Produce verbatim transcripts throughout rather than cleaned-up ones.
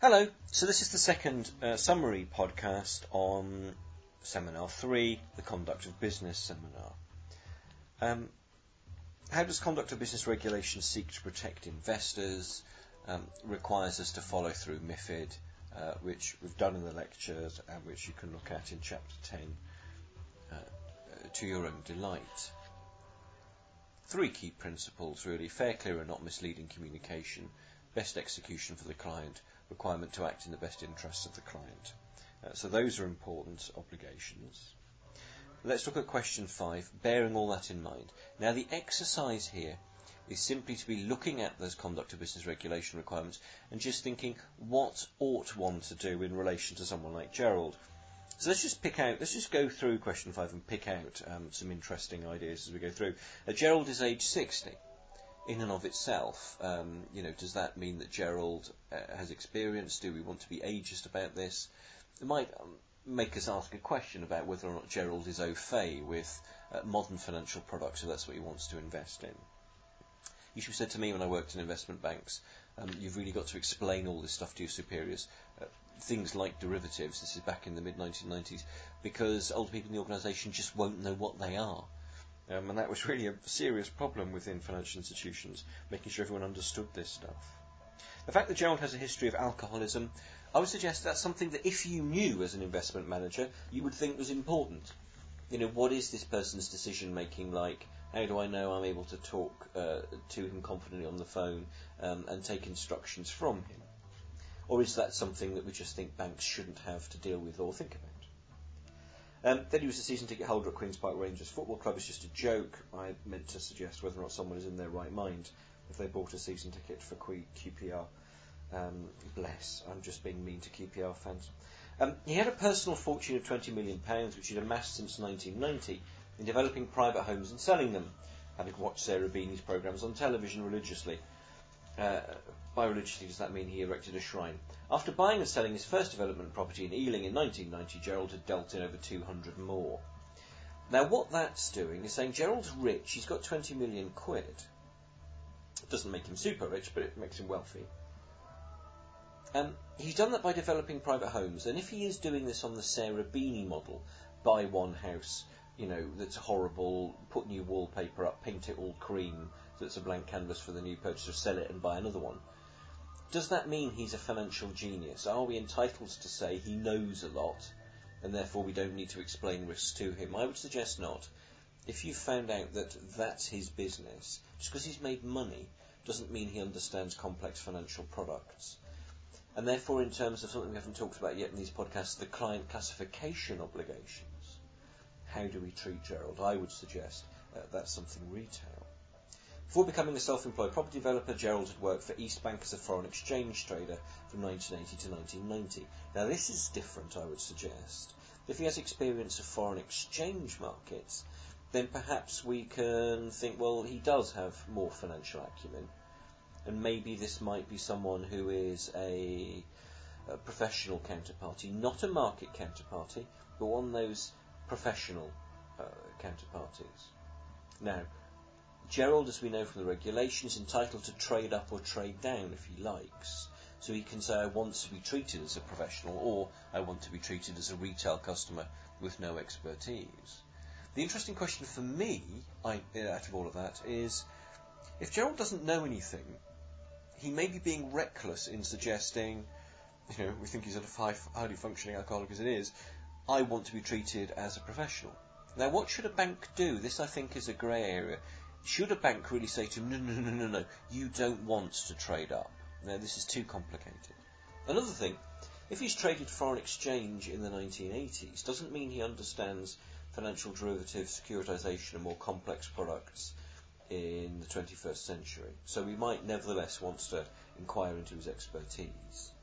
Hello, so this is the second uh, summary podcast on Seminar three, the Conduct of Business Seminar. Um, how does Conduct of Business Regulation seek to protect investors? Um, requires us to follow through MiFID, uh, which we've done in the lectures and which you can look at in Chapter ten uh, uh, to your own delight. Three key principles really: fair, clear and not misleading communication, best execution for the client, requirement to act in the best interests of the client. Uh, so those are important obligations. Let's look at question five, bearing all that in mind. Now the exercise here is simply to be looking at those conduct of business regulation requirements and just thinking, what ought one to do in relation to someone like Gerald? So let's just pick out, let's just go through question five and pick out um, some interesting ideas as we go through. Uh, Gerald is age sixty. In and of itself, um, you know, does that mean that Gerald uh, has experience? Do we want to be ageist about this? It might um, make us ask a question about whether or not Gerald is au fait with uh, modern financial products, if that's what he wants to invest in. You should have said to me when I worked in investment banks, um, you've really got to explain all this stuff to your superiors. Uh, things like derivatives, this is back in the mid nineteen nineties, because older people in the organisation just won't know what they are. Um, and that was really a serious problem within financial institutions, making sure everyone understood this stuff. The fact that Gerald has a history of alcoholism, I would suggest that's something that if you knew as an investment manager, you would think was important. You know, what is this person's decision making like? How do I know I'm able to talk uh, to him confidently on the phone um, and take instructions from him? Or is that something that we just think banks shouldn't have to deal with or think about? Um, then he was a season ticket holder at Queen's Park Rangers Football Club. It's just a joke. I meant to suggest whether or not someone is in their right mind if they bought a season ticket for Q P R. Um, bless, I'm just being mean to Q P R fans. Um, he had a personal fortune of twenty million pounds, which he'd amassed since nineteen ninety, in developing private homes and selling them, having watched Sarah Beanie's programmes on television religiously. Uh, by religiously, does that mean he erected a shrine? After buying and selling his first development property in Ealing in nineteen ninety, Gerald had dealt in over two hundred more. Now what that's doing is saying Gerald's rich, he's got twenty million quid. It doesn't make him super rich, but it makes him wealthy. Um, he's done that by developing private homes, and if he is doing this on the Sarah Beanie model, buy one house, you know, that's horrible, put new wallpaper up, paint it all cream, so it's a blank canvas for the new purchaser, sell it and buy another one. Does that mean he's a financial genius? Are we entitled to say he knows a lot, and therefore we don't need to explain risks to him? I would suggest not. If you've found out that that's his business, just because he's made money doesn't mean he understands complex financial products. And therefore, in terms of something we haven't talked about yet in these podcasts, the client classification obligations, how do we treat Gerald? I would suggest uh, that's something retail. Before becoming a self-employed property developer, Gerald had worked for East Bank as a foreign exchange trader from nineteen eighty to nineteen ninety. Now this is different, I would suggest. If he has experience of foreign exchange markets, then perhaps we can think, well, he does have more financial acumen. And maybe this might be someone who is a, a professional counterparty, not a market counterparty, but one of those professional uh, counterparties. Now, Gerald, as we know from the regulation, is entitled to trade up or trade down if he likes. So he can say, I want to be treated as a professional, or I want to be treated as a retail customer with no expertise. The interesting question for me, I, out of all of that, is if Gerald doesn't know anything, he may be being reckless in suggesting, you know, we think he's a highly functioning alcoholic as it is, I want to be treated as a professional. Now, what should a bank do? This, I think, is a grey area. Should a bank really say to him, no, no, no, no, no, you don't want to trade up? Now, this is too complicated. Another thing, if he's traded foreign exchange in the nineteen eighties, doesn't mean he understands financial derivatives, securitization and more complex products in the twenty-first century. So we might nevertheless want to inquire into his expertise.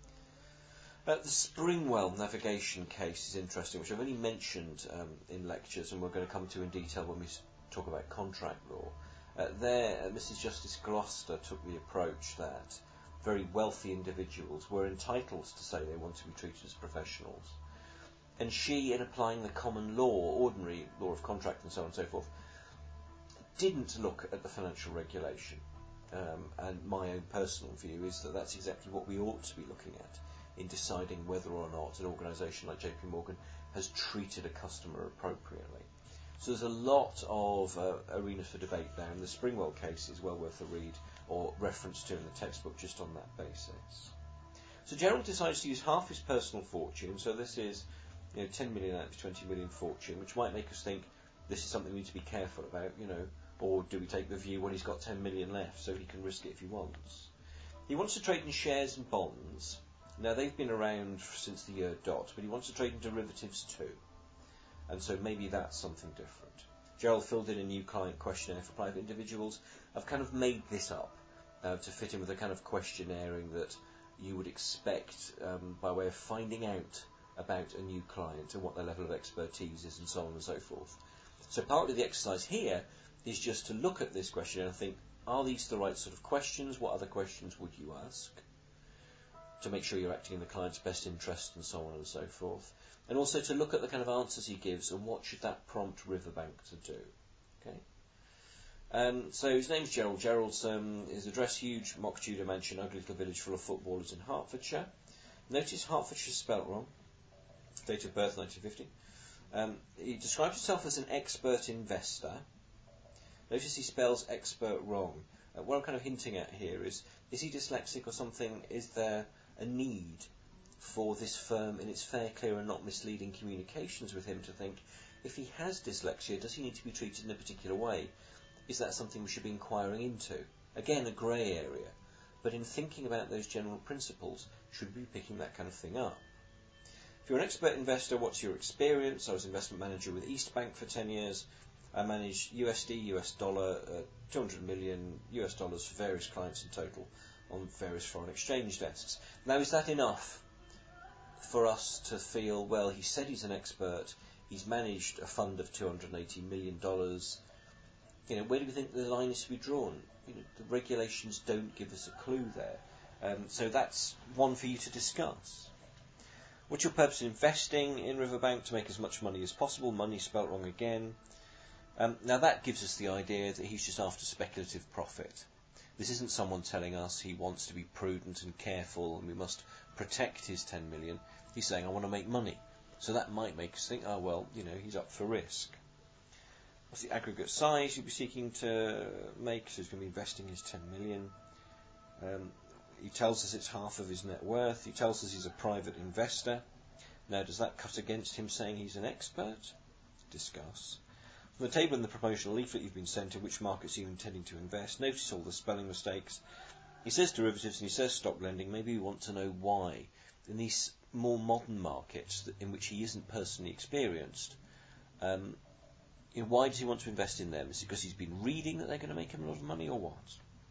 Uh, the Springwell navigation case is interesting, which I've only mentioned um, in lectures, and we're going to come to in detail when we talk about contract law. Uh, there, uh, Missus Justice Gloucester took the approach that very wealthy individuals were entitled to say they want to be treated as professionals. And she, in applying the common law, ordinary law of contract and so on and so forth, didn't look at the financial regulation. um, and my own personal view is that that's exactly what we ought to be looking at in deciding whether or not an organisation like J P Morgan has treated a customer appropriately. So there's a lot of uh, arenas for debate there, and the Springwell case is well worth a read or reference to in the textbook just on that basis. So Gerald decides to use half his personal fortune, so this is you know, ten million out of twenty million fortune, which might make us think this is something we need to be careful about, you know, or do we take the view, well, he's got ten million left, so he can risk it if he wants. He wants to trade in shares and bonds. Now, they've been around since the year dot, but he wants to trade in derivatives too. And so maybe that's something different. Gerald filled in a new client questionnaire for private individuals. I've kind of made this up uh, to fit in with the kind of questionnairing that you would expect um, by way of finding out about a new client and what their level of expertise is and so on and so forth. So part of the exercise here is just to look at this questionnaire and think, are these the right sort of questions? What other questions would you ask? To make sure you're acting in the client's best interest and so on and so forth. And also to look at the kind of answers he gives and what should that prompt Riverbank to do. Okay. Um, so his name's Gerald. Gerald's um, his address, huge mock Tudor mansion, ugly little village full of footballers in Hertfordshire. Notice Hertfordshire's spelt wrong. Date of birth nineteen fifty. Um, he describes himself as an expert investor. Notice he spells expert wrong. Uh, what I'm kind of hinting at here is, is he dyslexic or something? Is there a need for this firm in its fair, clear and not misleading communications with him to think, if he has dyslexia, does he need to be treated in a particular way? Is that something we should be inquiring into? Again, a grey area. But in thinking about those general principles, should we be picking that kind of thing up? If you're an expert investor, what's your experience? I was investment manager with East Bank for ten years. I managed U S D, U S dollar, uh, two hundred million U S dollars for various clients in total on various foreign exchange desks. Now, is that enough for us to feel, well, he said he's an expert, he's managed a fund of two hundred eighty million dollars. You know, where do we think the line is to be drawn? You know, the regulations don't give us a clue there. Um, so that's one for you to discuss. What's your purpose in investing in Riverbank? To make as much money as possible. Money spelt wrong again. Um, now that gives us the idea that he's just after speculative profit. This isn't someone telling us he wants to be prudent and careful and we must protect his ten million. He's saying, I want to make money. So that might make us think, oh well, you know, he's up for risk. What's the aggregate size you'll be seeking to make? So he's going to be investing his ten million. Um, he tells us it's half of his net worth. He tells us he's a private investor. Now, does that cut against him saying he's an expert? Discuss. From the table in the promotional leaflet you've been sent, in which markets are you intending to invest? Notice all the spelling mistakes. He says derivatives and he says stock lending. Maybe we want to know why. In these more modern markets in which he isn't personally experienced, um, you know, why does he want to invest in them? Is it because he's been reading that they're going to make him a lot of money, or what?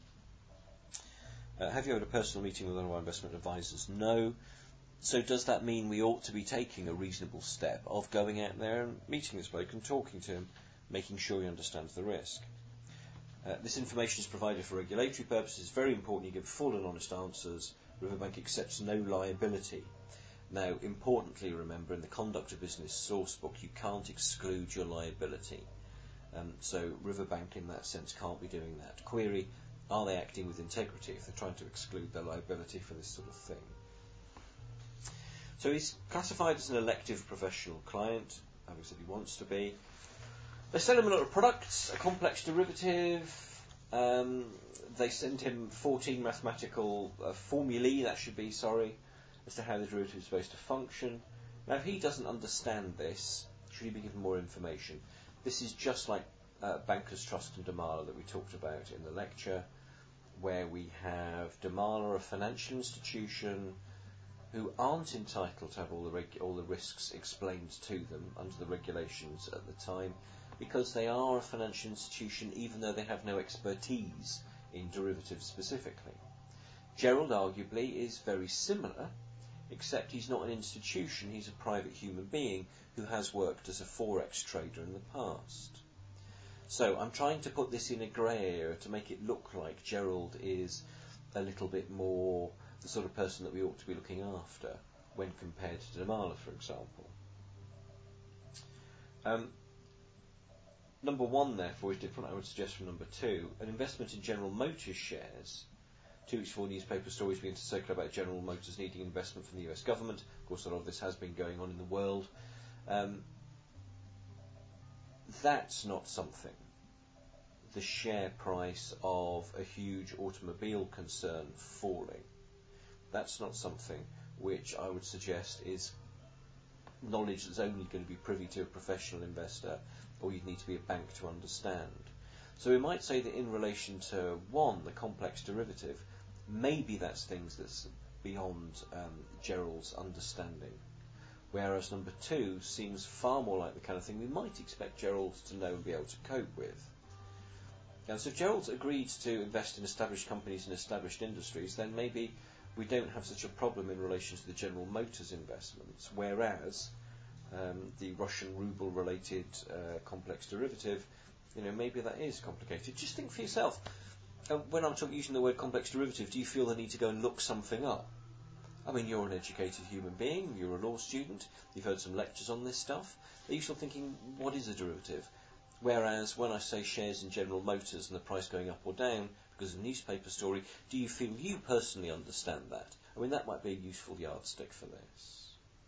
Uh, have you had a personal meeting with one of our investment advisors? No. So does that mean we ought to be taking a reasonable step of going out there and meeting this bloke and talking to him, making sure he understands the risk? Uh, this information is provided for regulatory purposes. It's very important you give full and honest answers. Riverbank accepts no liability. Now, importantly, remember, in the Conduct of Business sourcebook, you can't exclude your liability. Um, so Riverbank, in that sense, can't be doing that. Query, are they acting with integrity if they're trying to exclude their liability for this sort of thing? So he's classified as an elective professional client. Having said he wants to be. They sell him a lot of products, a complex derivative. Um, they send him fourteen mathematical uh, formulae, that should be, sorry, as to how the derivative is supposed to function. Now, if he doesn't understand this, should he be given more information? This is just like uh, Bankers Trust and Damala that we talked about in the lecture, where we have Damala, a financial institution, who aren't entitled to have all the reg- all the risks explained to them under the regulations at the time, because they are a financial institution, even though they have no expertise in derivatives specifically. Gerald, arguably, is very similar, except he's not an institution, he's a private human being who has worked as a forex trader in the past. So I'm trying to put this in a grey area to make it look like Gerald is a little bit more the sort of person that we ought to be looking after when compared to Damala, for example. Um, number one, therefore, is different, I would suggest, from number two. An investment in General Motors shares. Two weeks before newspaper stories begin to circulate about General Motors needing investment from the U S government. Of course, a lot of this has been going on in the world. Um, that's not something. The share price of a huge automobile concern falling. That's not something which I would suggest is knowledge that's only going to be privy to a professional investor, or you'd need to be a bank to understand. So we might say that in relation to one, the complex derivative, maybe that's things that's beyond um, Gerald's understanding. Whereas number two seems far more like the kind of thing we might expect Gerald to know and be able to cope with. Now, so if Gerald's agreed to invest in established companies and established industries, then maybe we don't have such a problem in relation to the General Motors investments, whereas um, the Russian ruble-related uh, complex derivative, you know, maybe that is complicated. Just think for yourself. Uh, when I'm talking, using the word complex derivative, do you feel the need to go and look something up? I mean, you're an educated human being, you're a law student, you've heard some lectures on this stuff. Are you still thinking, what is a derivative? Whereas when I say shares in General Motors and the price going up or down because of a newspaper story, do you feel you personally understand that? I mean, that might be a useful yardstick for this.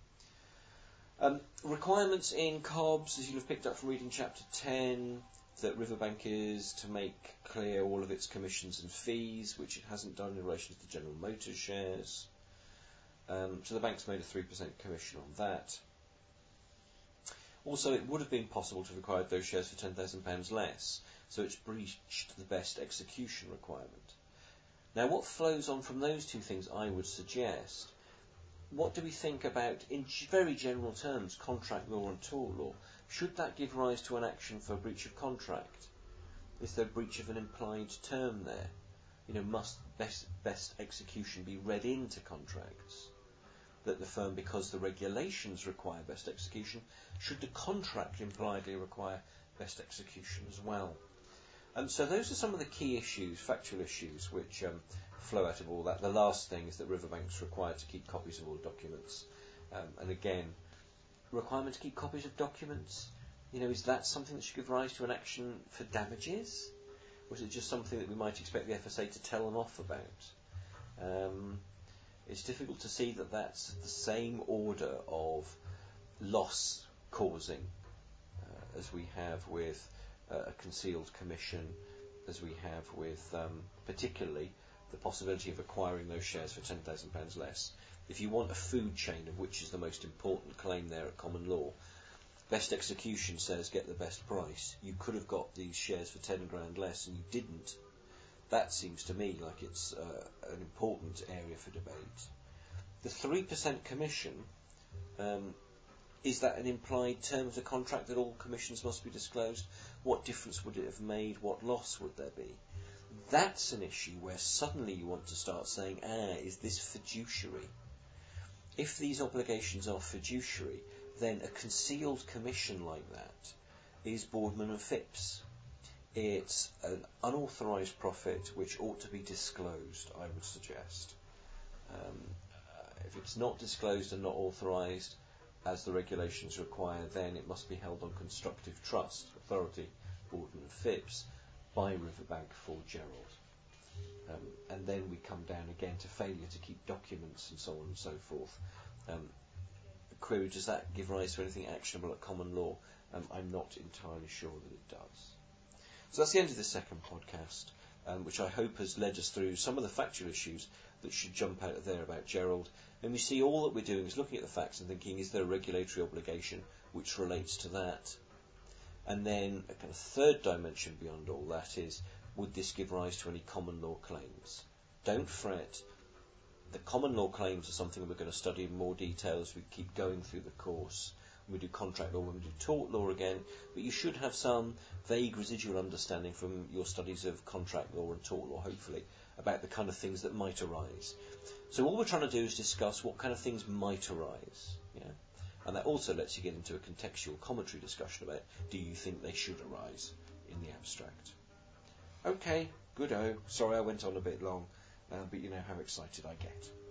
Um, requirements in C O B S, as you'll have picked up from reading chapter ten, that Riverbank is to make clear all of its commissions and fees, which it hasn't done in relation to the General Motors shares. Um, so the bank's made a three percent commission on that. Also, it would have been possible to have acquired those shares for ten thousand pounds less, so it's breached the best execution requirement. Now, what flows on from those two things, I would suggest, what do we think about, in very general terms, contract law and tort law? Should that give rise to an action for breach of contract? Is there breach of an implied term there? You know, must best, best execution be read into contracts? That the firm, because the regulations require best execution, should the contract impliedly require best execution as well? And so those are some of the key issues, factual issues, which um, flow out of all that. The last thing is that Riverbank's required to keep copies of all documents. Um, and again, requirement to keep copies of documents, you know, is that something that should give rise to an action for damages? Or is it just something that we might expect the F S A to tell them off about? Um, It's difficult to see that that's the same order of loss causing uh, as we have with uh, a concealed commission, as we have with um, particularly the possibility of acquiring those shares for ten thousand pounds less. If you want a food chain, of which is the most important claim there at common law, best execution says get the best price. You could have got these shares for ten grand less and you didn't. That seems to me like it's uh, an important area for debate. The three percent commission, um, is that an implied term of the contract that all commissions must be disclosed? What difference would it have made? What loss would there be? That's an issue where suddenly you want to start saying, ah, is this fiduciary? If these obligations are fiduciary, then a concealed commission like that is Boardman and Phipps. It's an unauthorised profit which ought to be disclosed, I would suggest. Um, uh, if it's not disclosed and not authorised, as the regulations require, then it must be held on constructive trust, authority, Boardman and Phipps, by Riverbank for Gerald. Um, and then we come down again to failure to keep documents and so on and so forth. Um, query, does that give rise to anything actionable at common law? Um, I'm not entirely sure that it does. So that's the end of the second podcast, um, which I hope has led us through some of the factual issues that should jump out of there about Gerald. And we see all that we're doing is looking at the facts and thinking, is there a regulatory obligation which relates to that? And then a kind of third dimension beyond all that is, would this give rise to any common law claims? Don't fret. The common law claims are something we're going to study in more detail as we keep going through the course. When we do contract law, when we do tort law again, but you should have some vague residual understanding from your studies of contract law and tort law, hopefully, about the kind of things that might arise. So all we're trying to do is discuss what kind of things might arise, yeah? And that also lets you get into a contextual commentary discussion about, do you think they should arise in the abstract? Okay, good-o. Sorry I went on a bit long, uh, but you know how excited I get.